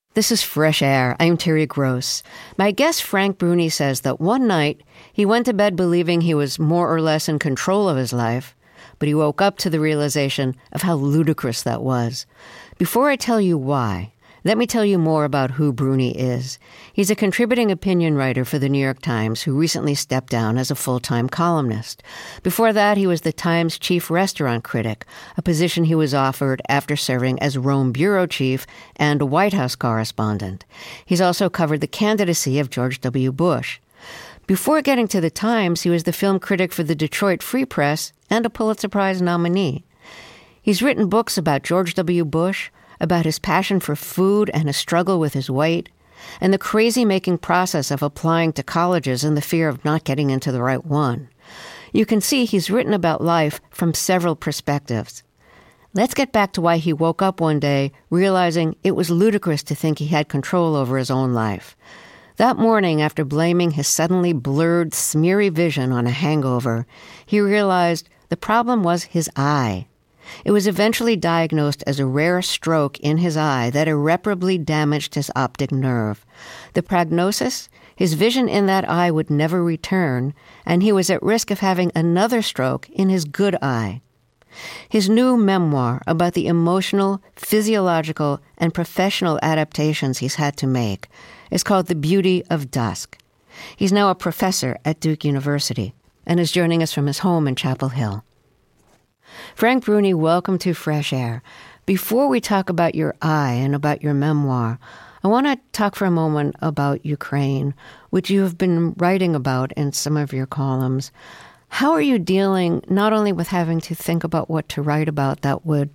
This is Fresh Air. I'm Terry Gross. My guest Frank Bruni says that one night he went to bed believing he was more or less in control of his life, but he woke up to the realization of how ludicrous that was. Before I tell you why, let me tell you more about who Bruni is. He's a contributing opinion writer for the New York Times who recently stepped down as a full-time columnist. Before that, he was the Times chief restaurant critic, a position he was offered after serving as Rome bureau chief and a White House correspondent. He's also covered the candidacy of George W. Bush. Before getting to the Times, he was the film critic for the Detroit Free Press and a Pulitzer Prize nominee. He's written books about George W. Bush, about his passion for food and his struggle with his weight, and the crazy-making process of applying to colleges and the fear of not getting into the right one. You can see he's written about life from several perspectives. Let's get back to why he woke up one day realizing it was ludicrous to think he had control over his own life. That morning, after blaming his suddenly blurred, smeary vision on a hangover, he realized the problem was his eye. It was eventually diagnosed as a rare stroke in his eye that irreparably damaged his optic nerve. The prognosis? His vision in that eye would never return, and he was at risk of having another stroke in his good eye. His new memoir about the emotional, physiological, and professional adaptations he's had to make is called The Beauty of Dusk. He's now a professor at Duke University and is joining us from his home in Chapel Hill. Frank Bruni, welcome to Fresh Air. Before we talk about your eye and about your memoir, I want to talk for a moment about Ukraine, which you have been writing about in some of your columns. How are you dealing not only with having to think about what to write about that would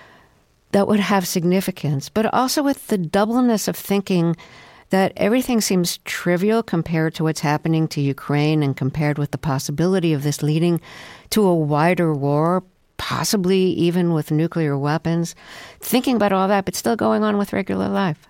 have significance, but also with the doubleness of thinking that everything seems trivial compared to what's happening to Ukraine and compared with the possibility of this leading to a wider war, possibly even with nuclear weapons, thinking about all that, but still going on with regular life?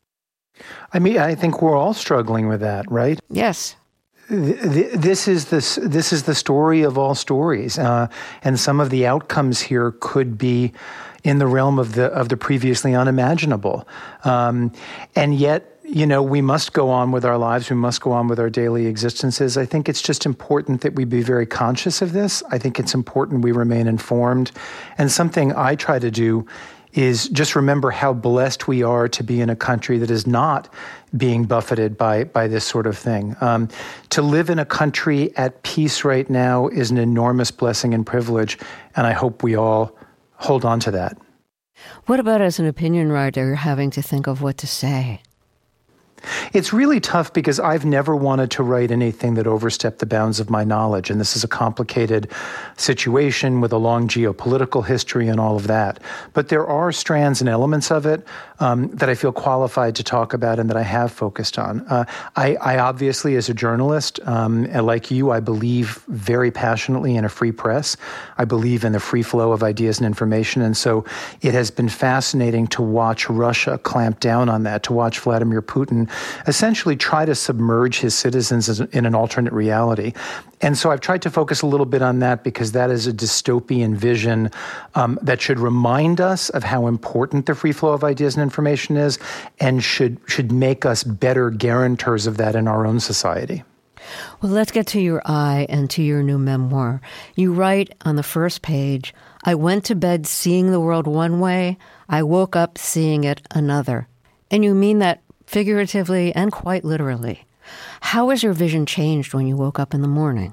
I mean, I think we're all struggling with that, right? Yes. This is the story of all stories, and some of the outcomes here could be in the realm of the previously unimaginable, and yet, you know, we must go on with our lives. We must go on with our daily existences. I think it's just important that we be very conscious of this. I think it's important we remain informed. And something I try to do is just remember how blessed we are to be in a country that is not being buffeted by this sort of thing. To live in a country at peace right now is an enormous blessing and privilege, and I hope we all hold on to that. What about as an opinion writer having to think of what to say? It's really tough because I've never wanted to write anything that overstepped the bounds of my knowledge. And this is a complicated situation with a long geopolitical history and all of that. But there are strands and elements of it that I feel qualified to talk about and that I have focused on. I obviously, as a journalist, like you, I believe very passionately in a free press. I believe in the free flow of ideas and information. And so it has been fascinating to watch Russia clamp down on that, to watch Vladimir Putin essentially try to submerge his citizens in an alternate reality. And so I've tried to focus a little bit on that because that is a dystopian vision that should remind us of how important the free flow of ideas and information is and should make us better guarantors of that in our own society. Well, let's get to your eye and to your new memoir. You write on the first page, I went to bed seeing the world one way, I woke up seeing it another. And you mean that figuratively and quite literally. How has your vision changed when you woke up in the morning?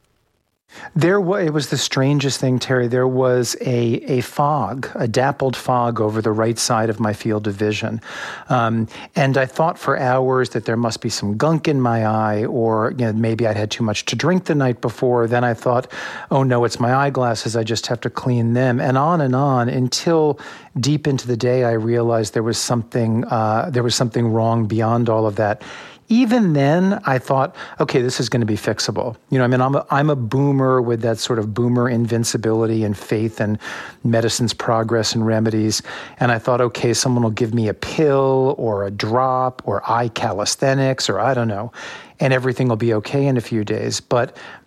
It was the strangest thing, Terry. There was a fog, a dappled fog over the right side of my field of vision. And I thought for hours that there must be some gunk in my eye, or maybe I'd had too much to drink the night before. Then I thought, oh no, it's my eyeglasses. I just have to clean them. And on until deep into the day, I realized there was something wrong beyond all of that. Even then, I thought, okay, this is going to be fixable. I'm a boomer with that sort of boomer invincibility and faith in medicine's progress and remedies. And I thought, okay, someone will give me a pill or a drop or eye calisthenics or I don't know, and everything will be okay in a few days. But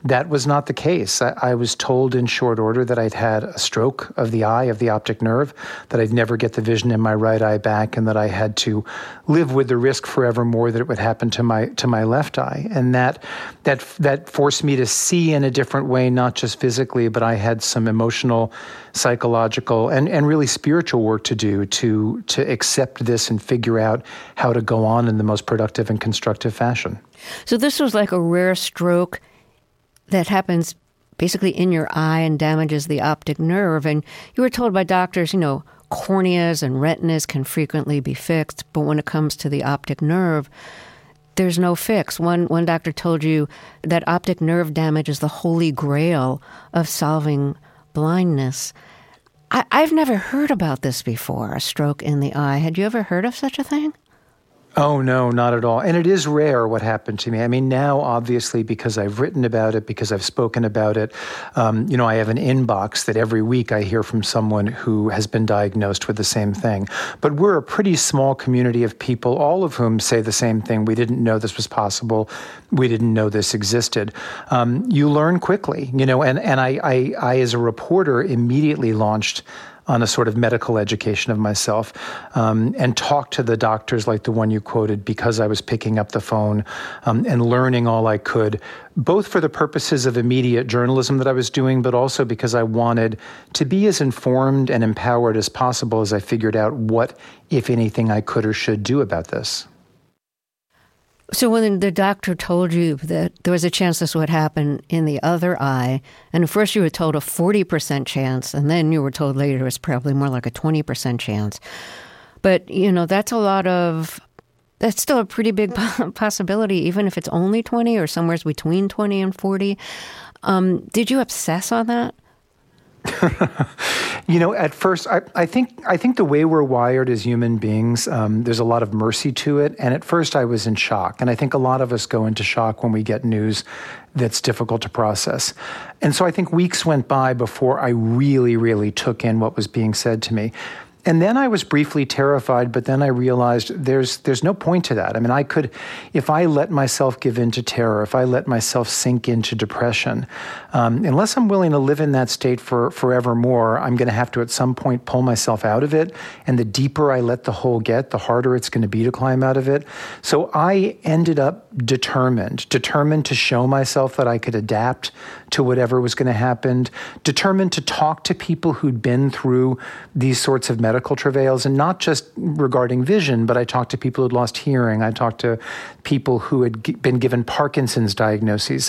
that was not the case. I was told in short order that I'd had a stroke of the eye, of the optic nerve, that I'd never get the vision in my right eye back, and that I had to live with the risk forevermore that it would happen to my left eye. And that forced me to see in a different way, not just physically, but I had some emotional, psychological, and really spiritual work to do to accept this and figure out how to go on in the most productive and constructive fashion. So this was like a rare stroke that happens basically in your eye and damages the optic nerve. And you were told by doctors, corneas and retinas can frequently be fixed, but when it comes to the optic nerve, there's no fix. One doctor told you that optic nerve damage is the holy grail of solving blindness. I've never heard about this before, a stroke in the eye. Had you ever heard of such a thing? Oh, no, not at all. And it is rare what happened to me. I mean, now, obviously, because I've written about it, because I've spoken about it, I have an inbox that every week I hear from someone who has been diagnosed with the same thing. But we're a pretty small community of people, all of whom say the same thing. We didn't know this was possible. We didn't know this existed. You learn quickly, and I, as a reporter, immediately launched on a sort of medical education of myself, and talked to the doctors like the one you quoted, because I was picking up the phone and learning all I could, both for the purposes of immediate journalism that I was doing, but also because I wanted to be as informed and empowered as possible as I figured out what, if anything, I could or should do about this. So when the doctor told you that there was a chance this would happen in the other eye, and at first you were told a 40% chance, and then you were told later it was probably more like a 20% chance. But, that's still a pretty big possibility, even if it's only 20 or somewhere between 20 and 40. Did you obsess on that? At first, I think the way we're wired as human beings, there's a lot of mercy to it. And at first I was in shock. And I think a lot of us go into shock when we get news that's difficult to process. And so I think weeks went by before I really, really took in what was being said to me. And then I was briefly terrified, but then I realized there's no point to that. I mean, if I let myself give in to terror, if I let myself sink into depression, unless I'm willing to live in that state for forevermore, I'm going to have to at some point pull myself out of it. And the deeper I let the hole get, the harder it's going to be to climb out of it. So I ended up determined to show myself that I could adapt to whatever was going to happen, determined to talk to people who'd been through these sorts of medical travails, and not just regarding vision, but I talked to people who'd lost hearing. I talked to people who had been given Parkinson's diagnoses.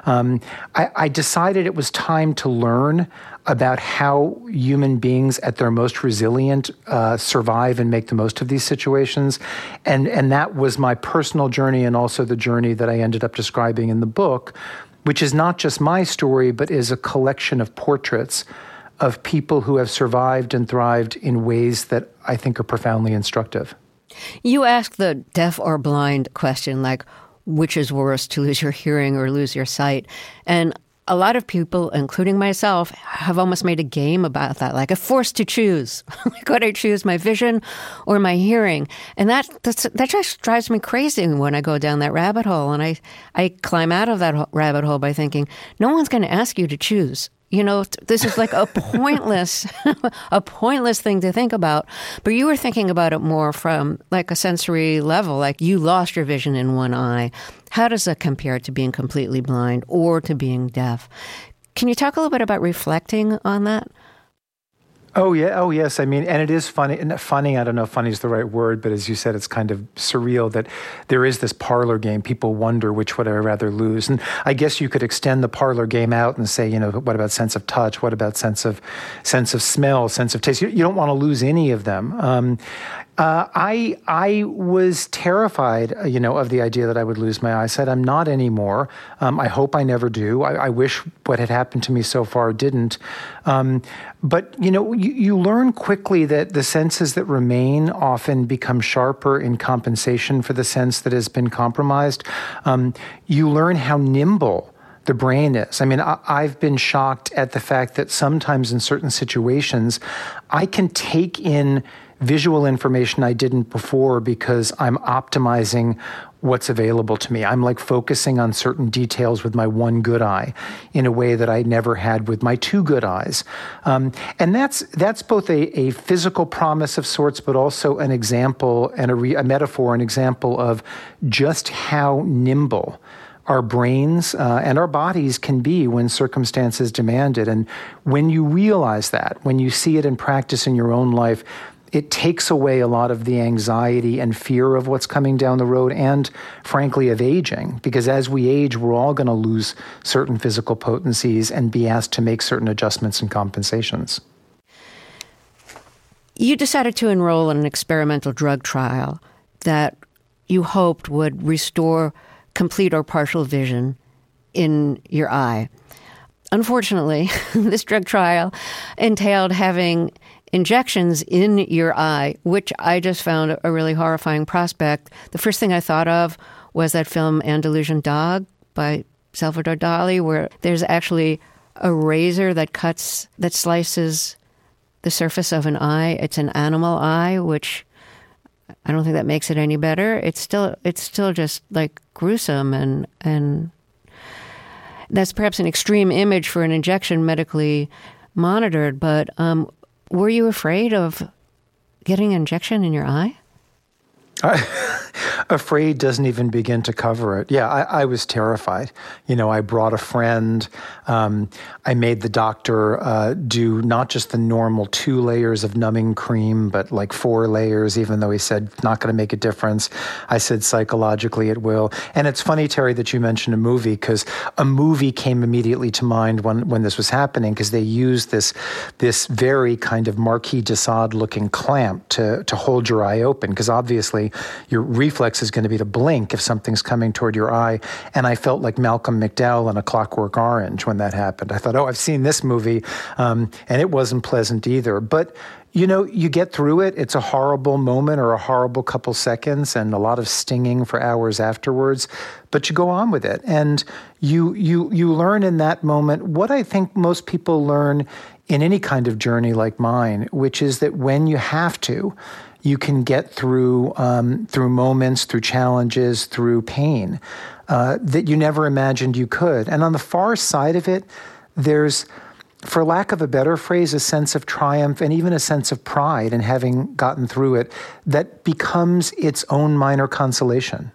I decided it was time to learn about how human beings at their most resilient survive and make the most of these situations. And that was my personal journey, and also the journey that I ended up describing in the book, which is not just my story, but is a collection of portraits of people who have survived and thrived in ways that I think are profoundly instructive. You asked the deaf or blind question, like, which is worse, to lose your hearing or lose your sight? And a lot of people, including myself, have almost made a game about that, like a forced to choose. Could I choose my vision or my hearing? And that just drives me crazy when I go down that rabbit hole. And I climb out of that rabbit hole by thinking, no one's going to ask you to choose. This is like a pointless thing to think about. But you were thinking about it more from like a sensory level, like you lost your vision in one eye. How does that compare to being completely blind or to being deaf? Can you talk a little bit about reflecting on that? Oh, yeah. Oh, yes. I mean, and it is funny. I don't know if funny is the right word, but as you said, it's kind of surreal that there is this parlor game. People wonder which would I rather lose. And I guess you could extend the parlor game out and say, what about sense of touch? What about sense of smell, sense of taste? You don't want to lose any of them. I was terrified, of the idea that I would lose my eyesight. I'm not anymore. I hope I never do. I wish what had happened to me so far didn't. But, you learn quickly that the senses that remain often become sharper in compensation for the sense that has been compromised. You learn how nimble the brain is. I mean, I've been shocked at the fact that sometimes in certain situations, I can take in visual information I didn't before because I'm optimizing what's available to me. I'm like focusing on certain details with my one good eye in a way that I never had with my two good eyes. And that's both a physical promise of sorts, but also an example and a metaphor, an example of just how nimble our brains and our bodies can be when circumstances demand it. And when you realize that, when you see it in practice in your own life, it takes away a lot of the anxiety and fear of what's coming down the road and, frankly, of aging. Because as we age, we're all going to lose certain physical potencies and be asked to make certain adjustments and compensations. You decided to enroll in an experimental drug trial that you hoped would restore complete or partial vision in your eye. Unfortunately, this drug trial entailed having injections in your eye, which I just found a really horrifying prospect. The first thing I thought of was that film Andalusian Dog by Salvador Dali, where there's actually a razor that slices the surface of an eye. It's an animal eye, which I don't think that makes it any better. It's still just like gruesome, and that's perhaps an extreme image for an injection medically monitored. But were you afraid of getting an injection in your eye? Afraid doesn't even begin to cover it. Yeah, I was terrified. I brought a friend. I made the doctor do not just the normal 2 layers of numbing cream, but like 4 layers, even though he said it's not going to make a difference. I said psychologically it will. And it's funny, Terry, that you mentioned a movie, because a movie came immediately to mind when this was happening, because they used this very kind of Marquis de Sade-looking clamp to hold your eye open, because obviously your reflex is going to be to blink if something's coming toward your eye. And I felt like Malcolm McDowell in A Clockwork Orange when that happened. I thought, I've seen this movie, and it wasn't pleasant either. But, you get through it. It's a horrible moment or a horrible couple seconds and a lot of stinging for hours afterwards, but you go on with it. And you learn in that moment what I think most people learn in any kind of journey like mine, which is that when you have to, you can get through moments, through challenges, through pain that you never imagined you could. And on the far side of it, there's, for lack of a better phrase, a sense of triumph and even a sense of pride in having gotten through it that becomes its own minor consolation.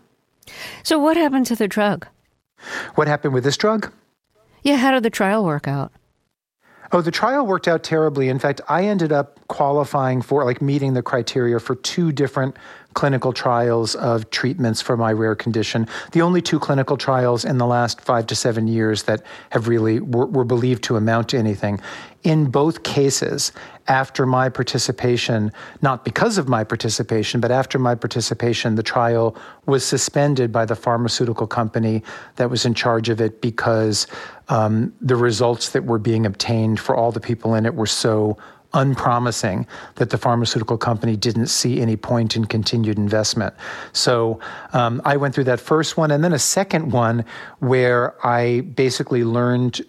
So what happened to the drug? What happened with this drug? Yeah, how did the trial work out? Oh, the trial worked out terribly. In fact, I ended up qualifying for, meeting the criteria for 2 different clinical trials of treatments for my rare condition. The only 2 clinical trials in the last 5 to 7 years that have really were believed to amount to anything. In both cases, after my participation, not because of my participation, but after my participation, the trial was suspended by the pharmaceutical company that was in charge of it because the results that were being obtained for all the people in it were so unpromising that the pharmaceutical company didn't see any point in continued investment. So I went through that first one, and then a second one where I basically learned,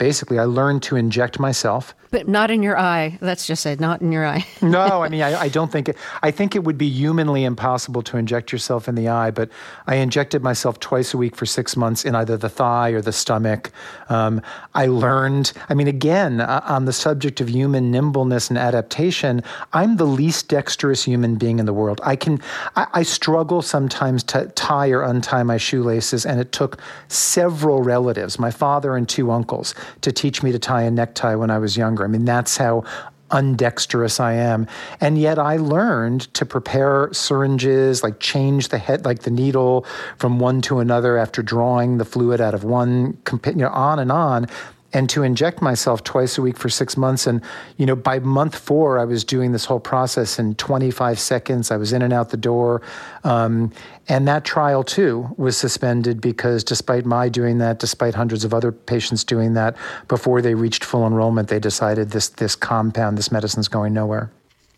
I learned to inject myself. But not in your eye. Let's just say not in your eye. No, I don't think it. I think it would be humanly impossible to inject yourself in the eye, but I injected myself twice a week for 6 months in either the thigh or the stomach. I learned, again, on the subject of human nimbleness and adaptation, I'm the least dexterous human being in the world. I struggle sometimes to tie or untie my shoelaces, and it took several relatives, my father and 2 uncles, to teach me to tie a necktie when I was younger. That's how undexterous I am. And yet I learned to prepare syringes, change the head, the needle from one to another after drawing the fluid out of one, on and on. And to inject myself twice a week for 6 months. And, by month 4, I was doing this whole process in 25 seconds. I was in and out the door. And that trial, too, was suspended because despite my doing that, despite hundreds of other patients doing that, before they reached full enrollment, they decided this compound, this medicine's going nowhere.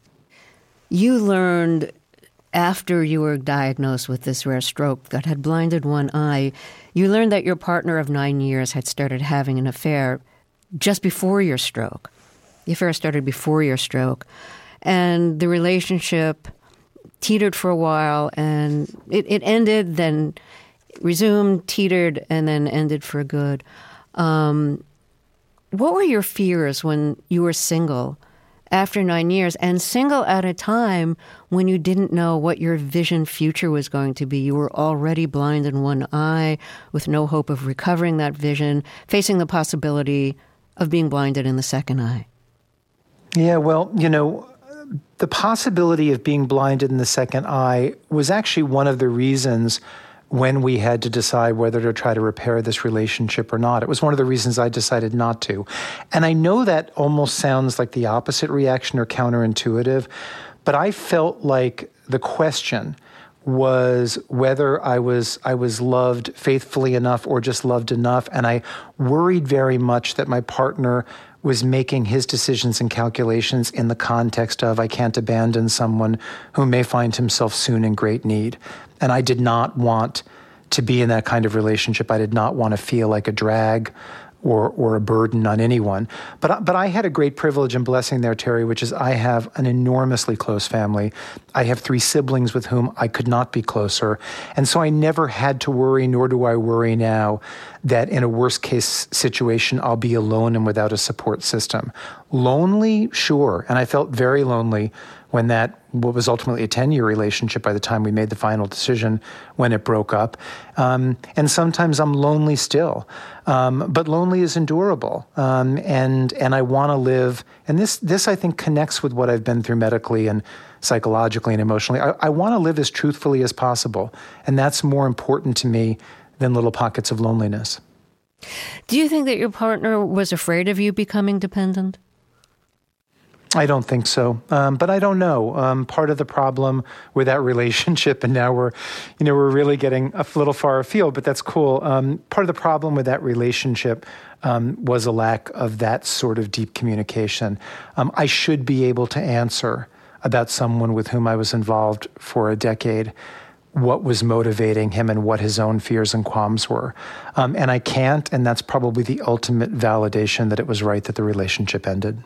You learned after you were diagnosed with this rare stroke that had blinded one eye, you learned that your partner of 9 years had started having an affair just before your stroke. The affair started before your stroke. and the relationship teetered for a while, and it ended, then resumed, teetered, and then ended for good. What were your fears when you were single after 9 years, and single at a time when you didn't know what your vision future was going to be? You were already blind in one eye with no hope of recovering that vision, facing the possibility of being blinded in the second eye. Yeah, well, the possibility of being blinded in the second eye was actually one of the reasons when we had to decide whether to try to repair this relationship or not. It was one of the reasons I decided not to. And I know that almost sounds like the opposite reaction or counterintuitive, but I felt like the question was whether I was loved faithfully enough or just loved enough. And I worried very much that my partner was making his decisions and calculations in the context of, I can't abandon someone who may find himself soon in great need. And I did not want to be in that kind of relationship. I did not want to feel like a drag or a burden on anyone. But I had a great privilege and blessing there, Terry, which is I have an enormously close family. I have 3 siblings with whom I could not be closer. And so I never had to worry, nor do I worry now, that in a worst case situation, I'll be alone and without a support system. Lonely, sure. And I felt very lonely when what was ultimately a 10-year relationship by the time we made the final decision, when it broke up. And sometimes I'm lonely still. But lonely is endurable. And I want to live, and this I think connects with what I've been through medically and psychologically and emotionally. I want to live as truthfully as possible. And that's more important to me than little pockets of loneliness. Do you think that your partner was afraid of you becoming dependent? I don't think so, but I don't know. Part of the problem with that relationship, and now we're really getting a little far afield, but that's cool. Part of the problem with that relationship was a lack of that sort of deep communication. I should be able to answer about someone with whom I was involved for a decade, what was motivating him and what his own fears and qualms were. And I can't, and that's probably the ultimate validation that it was right that the relationship ended.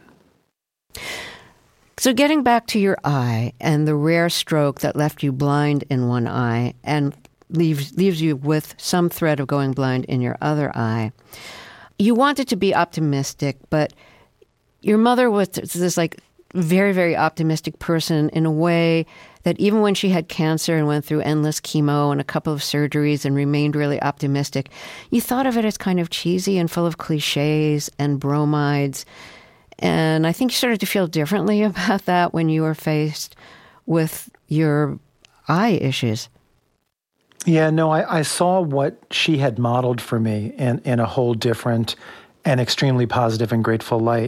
So getting back to your eye and the rare stroke that left you blind in one eye and leaves you with some threat of going blind in your other eye, you wanted to be optimistic, but your mother was this very, very optimistic person in a way that even when she had cancer and went through endless chemo and a couple of surgeries and remained really optimistic, you thought of it as kind of cheesy and full of cliches and bromides. And I think you started to feel differently about that when you were faced with your eye issues. Yeah, no, I saw what she had modeled for me in a whole different and extremely positive and grateful light.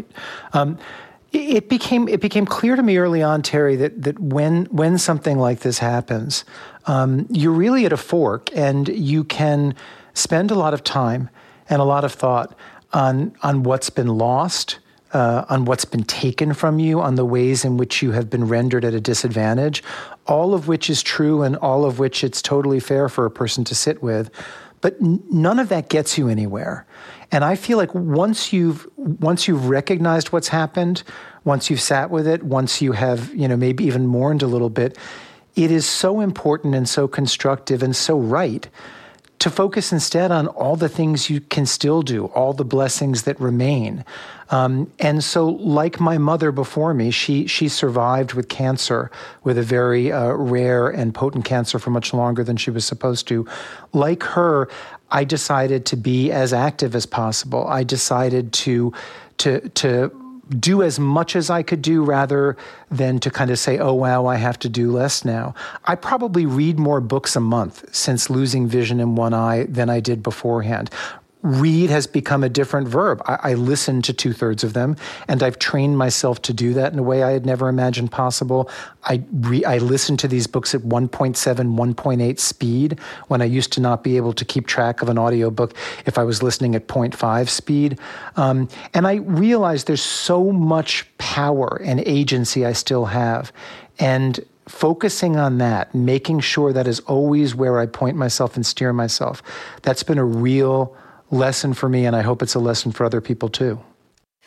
It became clear to me early on, Terry, that when something like this happens, you're really at a fork, and you can spend a lot of time and a lot of thought on what's been lost, on what's been taken from you, on the ways in which you have been rendered at a disadvantage, all of which is true and all of which it's totally fair for a person to sit with. But none of that gets you anywhere. And I feel like once you've recognized what's happened, once you've sat with it, once you have, maybe even mourned a little bit, it is so important and so constructive and so right to focus instead on all the things you can still do, all the blessings that remain. And so, like my mother before me, she survived with cancer, with a very rare and potent cancer for much longer than she was supposed to. Like her, I decided to be as active as possible. I decided to do as much as I could do rather than to kind of say, oh, wow, I have to do less now. I probably read more books a month since losing vision in one eye than I did beforehand. Read has become a different verb. I listen to 2/3 of them, and I've trained myself to do that in a way I had never imagined possible. I listen to these books at 1.7, 1.8 speed when I used to not be able to keep track of an audiobook if I was listening at 0.5 speed. And I realized there's so much power and agency I still have. And focusing on that, making sure that is always where I point myself and steer myself, that's been a real lesson for me, and I hope it's a lesson for other people too.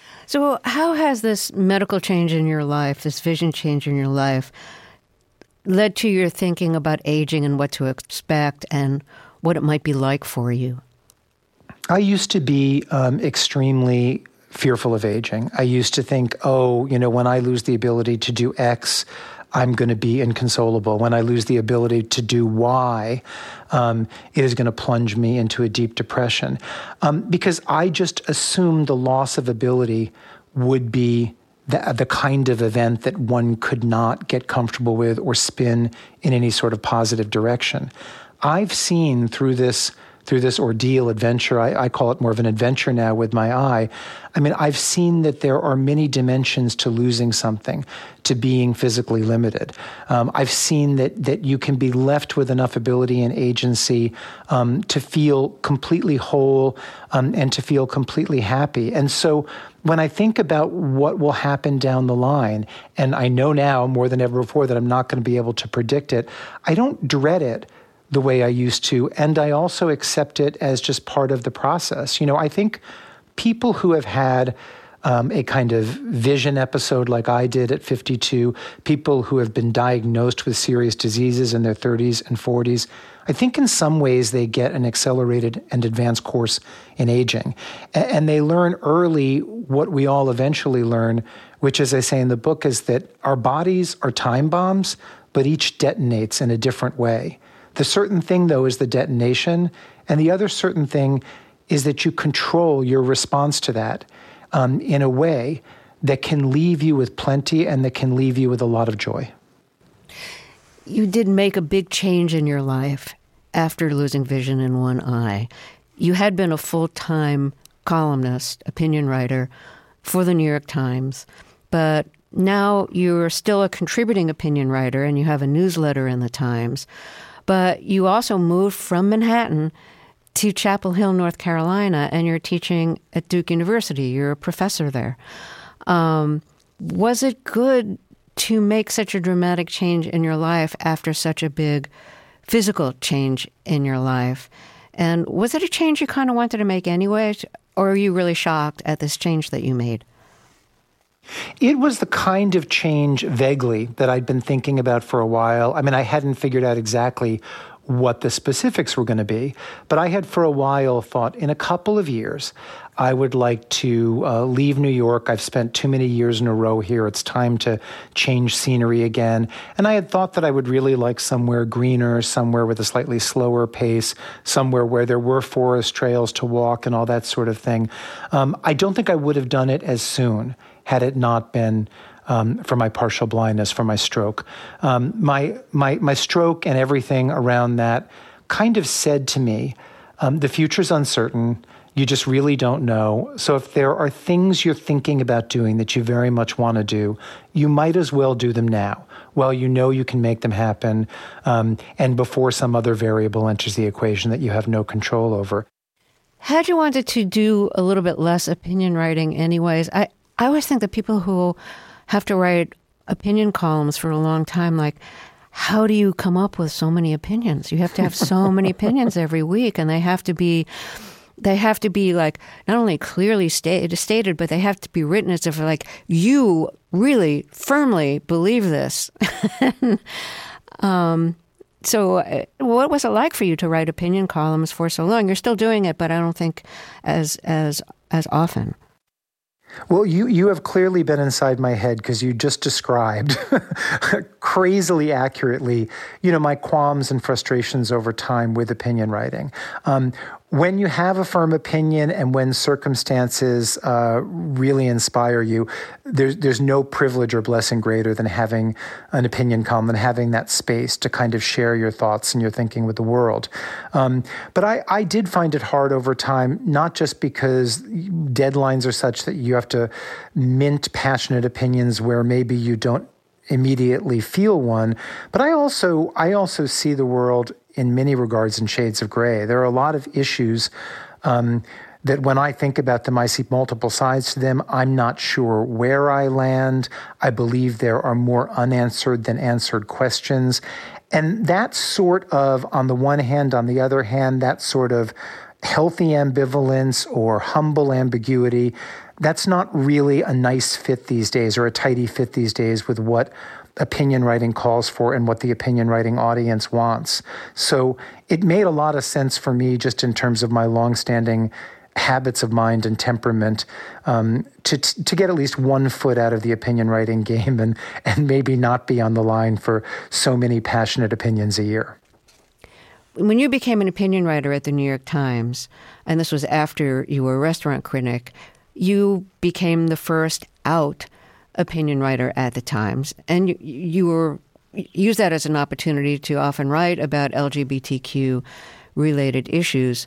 So how has this medical change in your life, this vision change in your life, led to your thinking about aging and what to expect and what it might be like for you? I used to be extremely fearful of aging. I used to think, when I lose the ability to do X, I'm going to be inconsolable. When I lose the ability to do Y, it is going to plunge me into a deep depression. Because I just assumed the loss of ability would be the kind of event that one could not get comfortable with or spin in any sort of positive direction. I've seen through this ordeal, adventure, I call it more of an adventure now with my eye. I mean, I've seen that there are many dimensions to losing something, to being physically limited. I've seen that you can be left with enough ability and agency to feel completely whole and to feel completely happy. And so when I think about what will happen down the line, and I know now more than ever before that I'm not going to be able to predict it, I don't dread it the way I used to, and I also accept it as just part of the process. I think people who have had a kind of vision episode like I did at 52, people who have been diagnosed with serious diseases in their 30s and 40s, I think in some ways they get an accelerated and advanced course in aging. And they learn early what we all eventually learn, which, as I say in the book, is that our bodies are time bombs, but each detonates in a different way. The certain thing, though, is the detonation, and the other certain thing is that you control your response to that in a way that can leave you with plenty and that can leave you with a lot of joy. You did make a big change in your life after losing vision in one eye. You had been a full-time columnist, opinion writer for the New York Times, but now you're still a contributing opinion writer and you have a newsletter in the Times. But you also moved from Manhattan to Chapel Hill, North Carolina, and you're teaching at Duke University. You're a professor there. Was it good to make such a dramatic change in your life after such a big physical change in your life? And was it a change you kind of wanted to make anyway, or are you really shocked at this change that you made? It was the kind of change, vaguely, that I'd been thinking about for a while. I mean, I hadn't figured out exactly what the specifics were going to be, but I had for a while thought in a couple of years, I would like to leave New York. I've spent too many years in a row here. It's time to change scenery again. And I had thought that I would really like somewhere greener, somewhere with a slightly slower pace, somewhere where there were forest trails to walk and all that sort of thing. I don't think I would have done it as soon had it not been for my partial blindness, for my stroke. My stroke and everything around that kind of said to me, the future's uncertain. You just really don't know. So if there are things you're thinking about doing that you very much want to do, you might as well do them now. Well, you know you can make them happen, and before some other variable enters the equation that you have no control over. Had you wanted to do a little bit less opinion writing anyways, I always think that people who have to write opinion columns for a long time, like, how do you come up with so many opinions? You have to have so many opinions every week, and they have to be like not only clearly stated, but they have to be written as if like you really firmly believe this. So what was it like for you to write opinion columns for so long? You're still doing it, but I don't think as often. Well, you have clearly been inside my head because you just described crazily accurately, my qualms and frustrations over time with opinion writing. When you have a firm opinion and when circumstances really inspire you, there's no privilege or blessing greater than having an opinion column, than having that space to kind of share your thoughts and your thinking with the world. But I did find it hard over time, not just because deadlines are such that you have to mint passionate opinions where maybe you don't immediately feel one, but I also see the world in many regards in shades of gray. There are a lot of issues that when I think about them, I see multiple sides to them. I'm not sure where I land. I believe there are more unanswered than answered questions. And that sort of, on the one hand, on the other hand, that sort of healthy ambivalence or humble ambiguity, that's not really a nice fit these days or a tidy fit these days with what opinion writing calls for and what the opinion writing audience wants. So it made a lot of sense for me just in terms of my longstanding habits of mind and temperament to get at least one foot out of the opinion writing game and maybe not be on the line for so many passionate opinions a year. When you became an opinion writer at the New York Times, and this was after you were a restaurant critic, you became the first out opinion writer at the Times, and you used that as an opportunity to often write about LGBTQ-related issues.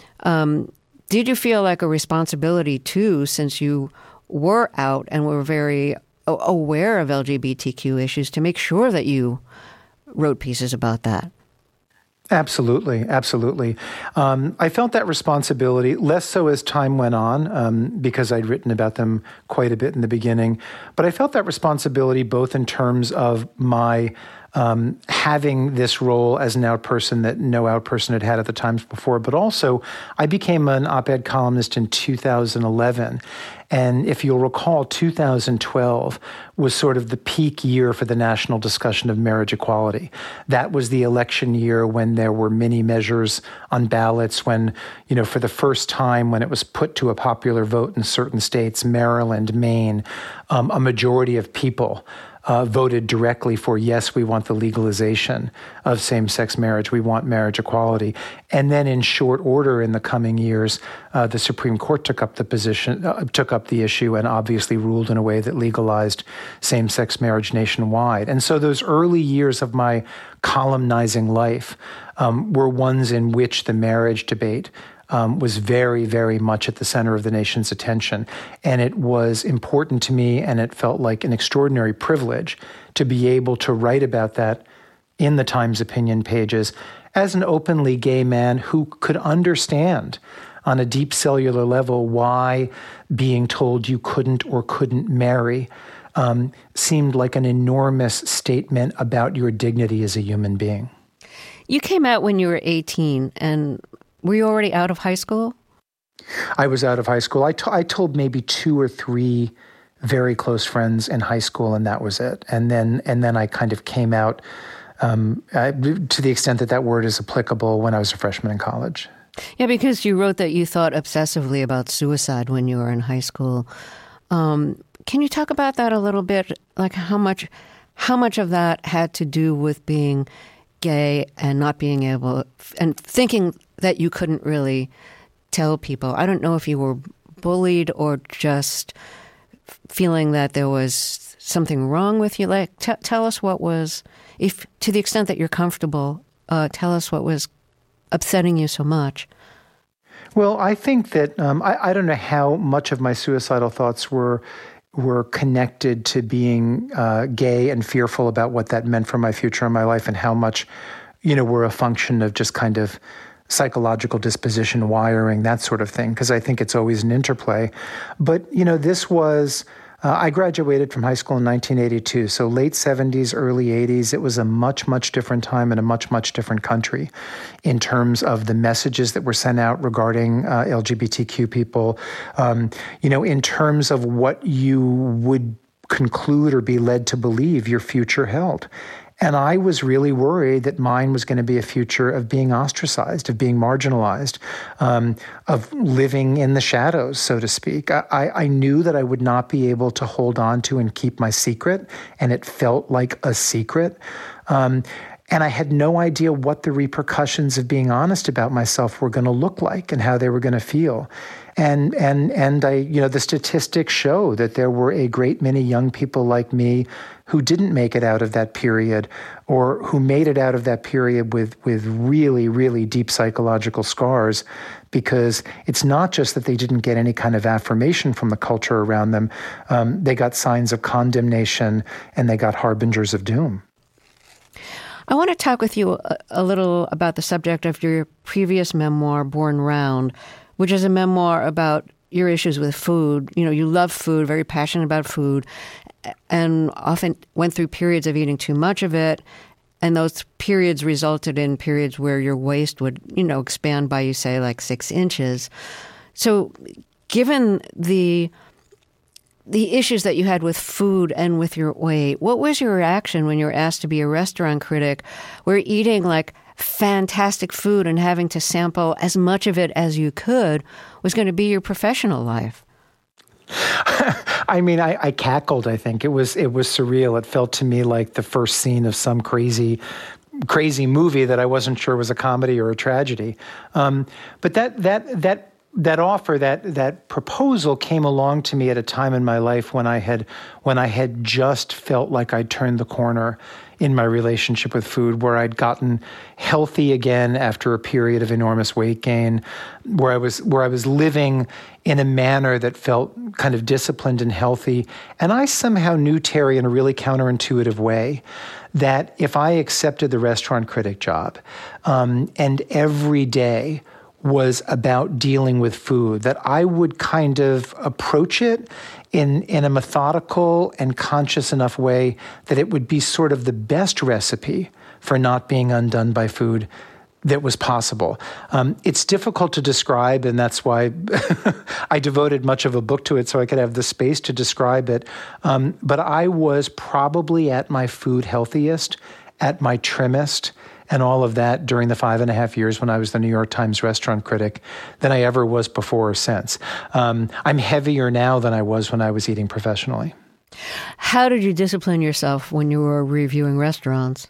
Did you feel like a responsibility, too, since you were out and were very aware of LGBTQ issues, to make sure that you wrote pieces about that? Absolutely. I felt that responsibility, less so as time went on, because I'd written about them quite a bit in the beginning. But I felt that responsibility both in terms of my having this role as an out person that no out person had had at the Times before, but also I became an op-ed columnist in 2011. And if you'll recall, 2012 was sort of the peak year for the national discussion of marriage equality. That was the election year when there were many measures on ballots, when, for the first time, when it was put to a popular vote in certain states, Maryland, Maine, a majority of people voted directly for, yes, we want the legalization of same-sex marriage. We want marriage equality. And then in short order in the coming years, the Supreme Court took up the issue and obviously ruled in a way that legalized same-sex marriage nationwide. And so those early years of my columnizing life were ones in which the marriage debate was very, very much at the center of the nation's attention. And it was important to me, and it felt like an extraordinary privilege to be able to write about that in the Times opinion pages as an openly gay man who could understand on a deep cellular level why being told you couldn't or couldn't marry seemed like an enormous statement about your dignity as a human being. You came out when you were 18, and were you already out of high school? I was out of high school. I told maybe 2 or 3 very close friends in high school, and that was it. And then I kind of came out to the extent that word is applicable when I was a freshman in college. Yeah, because you wrote that you thought obsessively about suicide when you were in high school. Can you talk about that a little bit? Like how much of that had to do with being gay and not being able, and thinking that you couldn't really tell people? I don't know if you were bullied or just feeling that there was something wrong with you. Like, tell us what was, if to the extent that you're comfortable, tell us what was upsetting you so much. Well, I think that I don't know how much of my suicidal thoughts were connected to being gay and fearful about what that meant for my future and my life, and how much, were a function of just kind of psychological disposition, wiring, that sort of thing, because I think it's always an interplay. But, this was, I graduated from high school in 1982, so late 70s, early 80s. It was a much, much different time in a much, much different country in terms of the messages that were sent out regarding LGBTQ people, in terms of what you would conclude or be led to believe your future held. And I was really worried that mine was going to be a future of being ostracized, of being marginalized, of living in the shadows, so to speak. I knew that I would not be able to hold on to and keep my secret, and it felt like a secret. And I had no idea what the repercussions of being honest about myself were going to look like and how they were going to feel. And I, the statistics show that there were a great many young people like me who didn't make it out of that period, or who made it out of that period with really, really deep psychological scars, because it's not just that they didn't get any kind of affirmation from the culture around them. They got signs of condemnation, and they got harbingers of doom. I want to talk with you a little about the subject of your previous memoir, Born Round, which is a memoir about your issues with food. You love food, very passionate about food, and often went through periods of eating too much of it. And those periods resulted in periods where your waist would, expand by, you say, like 6 inches. So given the the issues that you had with food and with your weight. What was your reaction when you were asked to be a restaurant critic, where eating like fantastic food and having to sample as much of it as you could was going to be your professional life? I mean, I cackled, I think. It was surreal. It felt to me like the first scene of some crazy movie that I wasn't sure was a comedy or a tragedy. But that offer, that proposal came along to me at a time in my life when I had just felt like I'd turned the corner in my relationship with food, where I'd gotten healthy again after a period of enormous weight gain, where I was living in a manner that felt kind of disciplined and healthy. And I somehow knew, Terry, in a really counterintuitive way, that if I accepted the restaurant critic job, and every day was about dealing with food, that I would kind of approach it in a methodical and conscious enough way that it would be sort of the best recipe for not being undone by food that was possible. It's difficult to describe, and that's why I devoted much of a book to it so I could have the space to describe it. But I was probably at my food healthiest, at my trimmest, and all of that during the 5.5 years when I was the New York Times restaurant critic than I ever was before or since. I'm heavier now than I was when I was eating professionally. How did you discipline yourself when you were reviewing restaurants?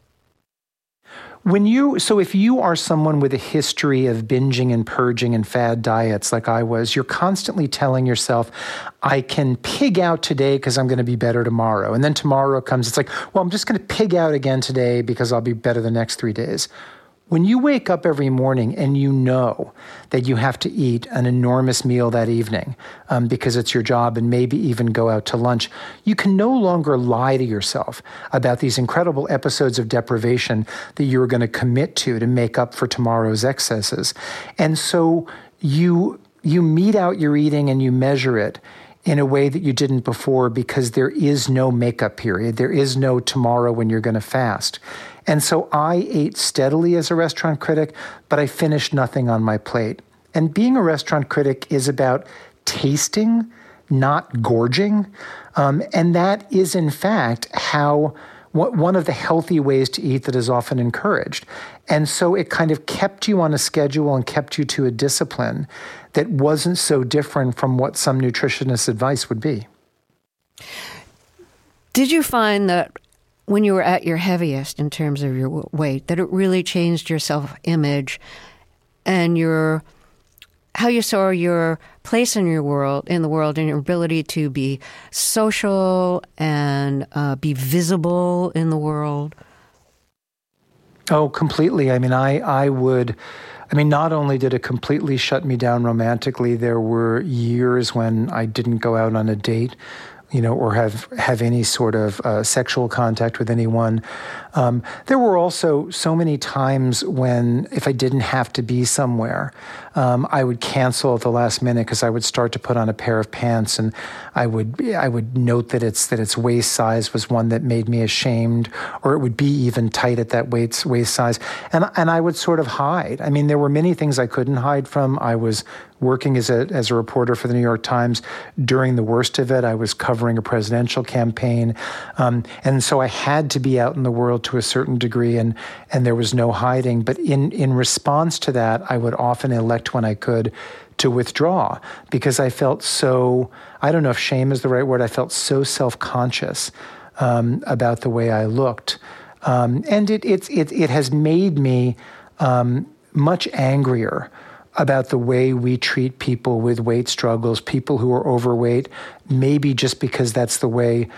If you are someone with a history of binging and purging and fad diets like I was, you're constantly telling yourself, I can pig out today because I'm going to be better tomorrow. And then tomorrow comes, it's like, well, I'm just going to pig out again today because I'll be better the next 3 days. When you wake up every morning and you know that you have to eat an enormous meal that evening because it's your job, and maybe even go out to lunch, you can no longer lie to yourself about these incredible episodes of deprivation that you're going to commit to make up for tomorrow's excesses. And so you mete out your eating and you measure it in a way that you didn't before, because there is no makeup period. There is no tomorrow when you're going to fast. And so I ate steadily as a restaurant critic, but I finished nothing on my plate. And being a restaurant critic is about tasting, not gorging. And that is, in fact, one of the healthy ways to eat that is often encouraged. And so it kind of kept you on a schedule and kept you to a discipline that wasn't so different from what some nutritionist's advice would be. Did you find that when you were at your heaviest in terms of your weight, that it really changed your self-image and how you saw your place in the world, and your ability to be social and be visible in the world? Oh, completely. I mean, not only did it completely shut me down romantically, there were years when I didn't go out on a date, or have any sort of sexual contact with anyone. There were also so many times when, if I didn't have to be somewhere, I would cancel at the last minute because I would start to put on a pair of pants, and I would note that its waist size was one that made me ashamed, or it would be even tight at that waist size, and I would sort of hide. I mean, there were many things I couldn't hide from. I was working as a reporter for the New York Times during the worst of it. I was covering a presidential campaign, and so I had to be out in the world to a certain degree, and there was no hiding. But in response to that, I would often elect when I could to withdraw, because I felt so, I don't know if shame is the right word, I felt so self-conscious about the way I looked. And it has made me much angrier about the way we treat people with weight struggles, people who are overweight, maybe just because that's the way,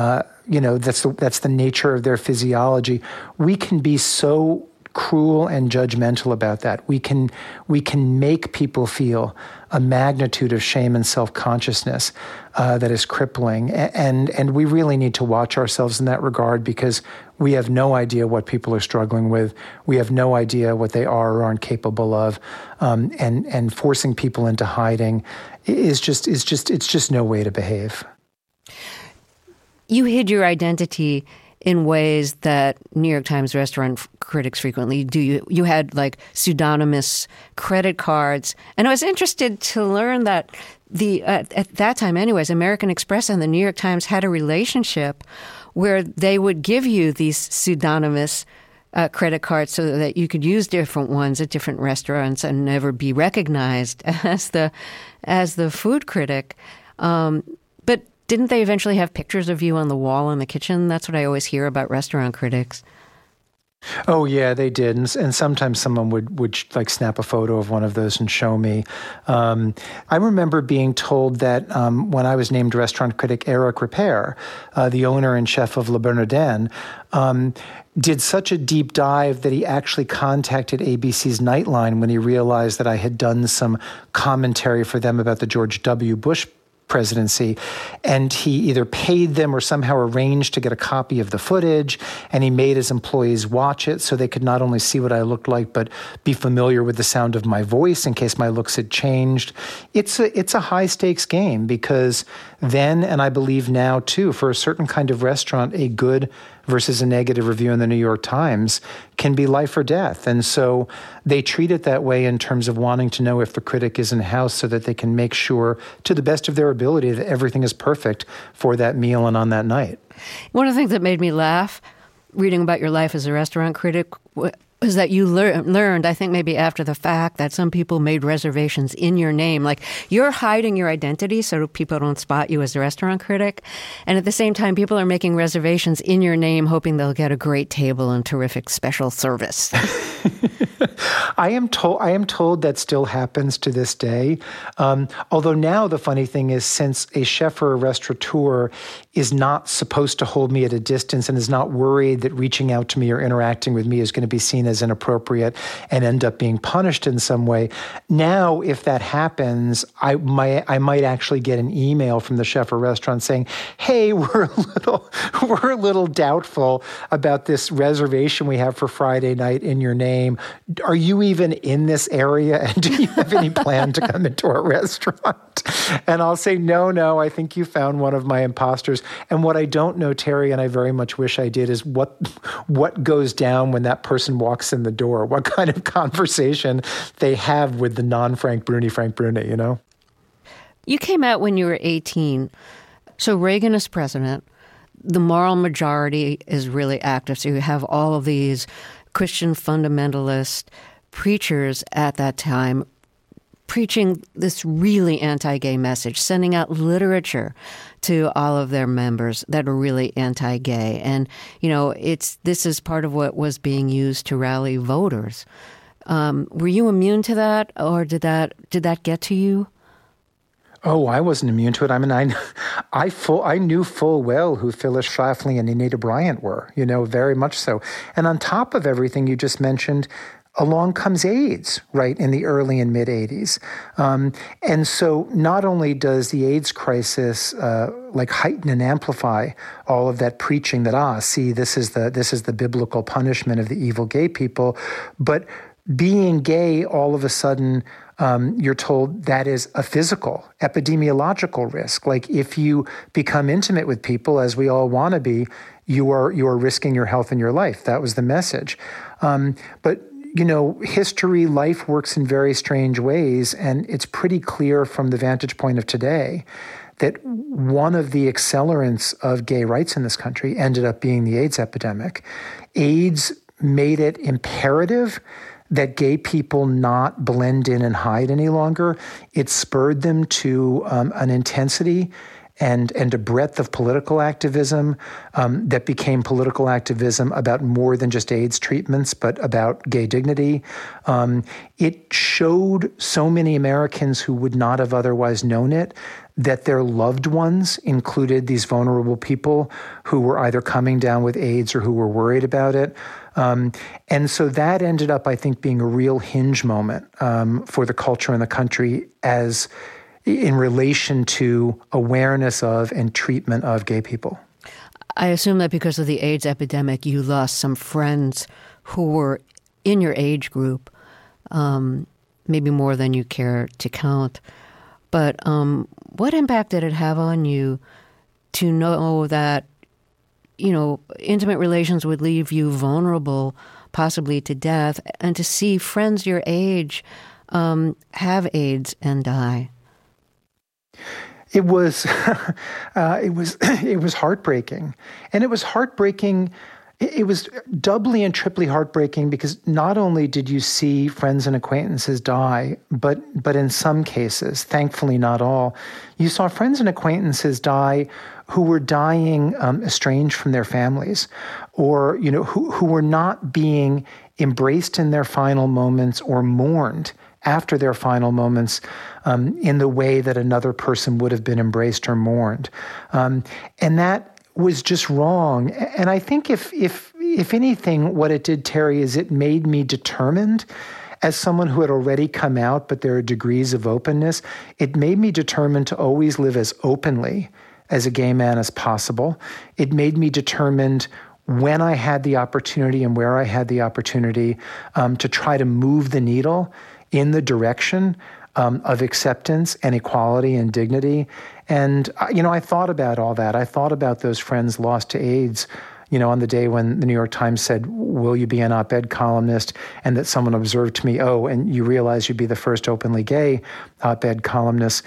that's the nature of their physiology. We can be so cruel and judgmental about that. We can make people feel a magnitude of shame and self-consciousness that is crippling. And we really need to watch ourselves in that regard, because we have no idea what people are struggling with. We have no idea what they are or aren't capable of. And forcing people into hiding it's just no way to behave. You hid your identity in ways that New York Times restaurant critics frequently do. You had like pseudonymous credit cards. And I was interested to learn that at that time anyways, American Express and the New York Times had a relationship where they would give you these pseudonymous credit cards so that you could use different ones at different restaurants and never be recognized as the food critic. But didn't they eventually have pictures of you on the wall in the kitchen? That's what I always hear about restaurant critics. Oh, yeah, they did. And sometimes someone would like snap a photo of one of those and show me. I remember being told that when I was named restaurant critic, Eric Ripert, the owner and chef of Le Bernardin, did such a deep dive that he actually contacted ABC's Nightline when he realized that I had done some commentary for them about the George W. Bush presidency, and he either paid them or somehow arranged to get a copy of the footage, and he made his employees watch it so they could not only see what I looked like, but be familiar with the sound of my voice in case my looks had changed. It's a high-stakes game because then, and I believe now too, for a certain kind of restaurant, a good versus a negative review in the New York Times can be life or death. And so they treat it that way in terms of wanting to know if the critic is in-house so that they can make sure, to the best of their ability, that everything is perfect for that meal and on that night. One of the things that made me laugh reading about your life as a restaurant critic is that you learned, I think maybe after the fact, that some people made reservations in your name. Like, you're hiding your identity so people don't spot you as a restaurant critic. And at the same time, people are making reservations in your name, hoping they'll get a great table and terrific special service. I am told that still happens to this day. Although now the funny thing is, since a chef or a restaurateur is not supposed to hold me at a distance and is not worried that reaching out to me or interacting with me is going to be seen as inappropriate and end up being punished in some way, now if that happens, I might actually get an email from the chef or restaurant saying, "Hey, we're a little doubtful about this reservation we have for Friday night in your name. Are you even in this area? And do you have any plan to come into our restaurant?" And I'll say, no, I think you found one of my imposters. And what I don't know, Terry, and I very much wish I did, is what goes down when that person walks in the door, what kind of conversation they have with the non-Frank Bruni, you know? You came out when you were 18. So Reagan is president. The moral majority is really active. So you have all of these Christian fundamentalist preachers at that time preaching this really anti-gay message, sending out literature to all of their members that are really anti-gay. And, you know, this is part of what was being used to rally voters. Were you immune to that, or did that get to you? Oh, I wasn't immune to it. I mean, I knew full well who Phyllis Schlafly and Anita Bryant were, you know, very much so. And on top of everything you just mentioned, along comes AIDS, right, in the early and mid-'80s. And so not only does the AIDS crisis heighten and amplify all of that preaching that, see, this is the biblical punishment of the evil gay people, but being gay, all of a sudden, you're told that is a physical, epidemiological risk. Like, if you become intimate with people, as we all want to be, you are risking your health and your life. That was the message. But you know, history, life works in very strange ways, and it's pretty clear from the vantage point of today that one of the accelerants of gay rights in this country ended up being the AIDS epidemic. AIDS made it imperative that gay people not blend in and hide any longer. It spurred them to an intensity and a breadth of political activism that became political activism about more than just AIDS treatments, but about gay dignity. It showed so many Americans who would not have otherwise known it that their loved ones included these vulnerable people who were either coming down with AIDS or who were worried about it. And so that ended up, I think, being a real hinge moment for the culture in the country as in relation to awareness of and treatment of gay people. I assume that because of the AIDS epidemic, you lost some friends who were in your age group, maybe more than you care to count. But what impact did it have on you to know that intimate relations would leave you vulnerable, possibly to death, and to see friends your age have AIDS and die. It was heartbreaking, and it was heartbreaking. It was doubly and triply heartbreaking because not only did you see friends and acquaintances die, but in some cases, thankfully not all, you saw friends and acquaintances die who were dying estranged from their families, or who were not being embraced in their final moments or mourned after their final moments in the way that another person would have been embraced or mourned, and that was just wrong. And I think if anything, what it did, Terry, is it made me determined. As someone who had already come out, but there are degrees of openness, it made me determined to always live as openly as a gay man as possible. It made me determined when I had the opportunity and where I had the opportunity to try to move the needle in the direction of acceptance and equality and dignity. And, I thought about all that. I thought about those friends lost to AIDS, on the day when the New York Times said, will you be an op-ed columnist? And that someone observed to me, oh, and you realize you'd be the first openly gay op-ed columnist.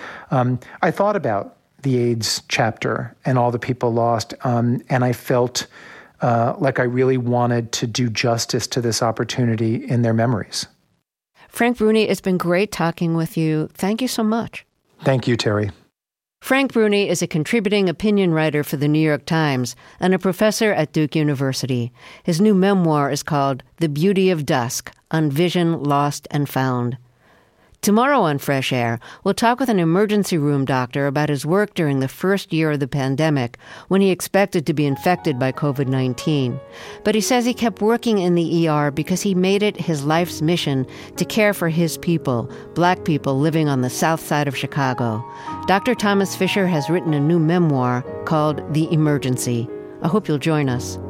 I thought about the AIDS chapter and all the people lost, and I felt like I really wanted to do justice to this opportunity in their memories. Frank Bruni, it's been great talking with you. Thank you so much. Thank you, Terry. Frank Bruni is a contributing opinion writer for the New York Times and a professor at Duke University. His new memoir is called The Beauty of Dusk: On Vision Lost and Found. Tomorrow on Fresh Air, we'll talk with an emergency room doctor about his work during the first year of the pandemic, when he expected to be infected by COVID-19. But he says he kept working in the ER because he made it his life's mission to care for his people, Black people living on the south side of Chicago. Dr. Thomas Fisher has written a new memoir called The Emergency. I hope you'll join us.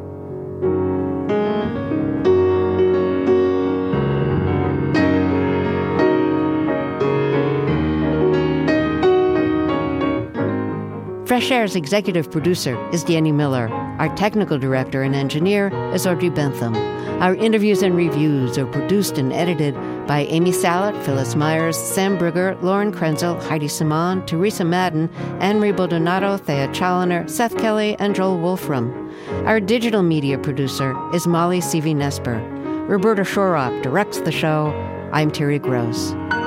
Fresh Air's executive producer is Danny Miller. Our technical director and engineer is Audrey Bentham. Our interviews and reviews are produced and edited by Amy Salat, Phyllis Myers, Sam Brugger, Lauren Krenzel, Heidi Simon, Teresa Madden, Anne-Marie Baldonado, Thea Challoner, Seth Kelly, and Joel Wolfram. Our digital media producer is Molly Seavey-Nesper. Roberta Shorrock directs the show. I'm Terry Gross.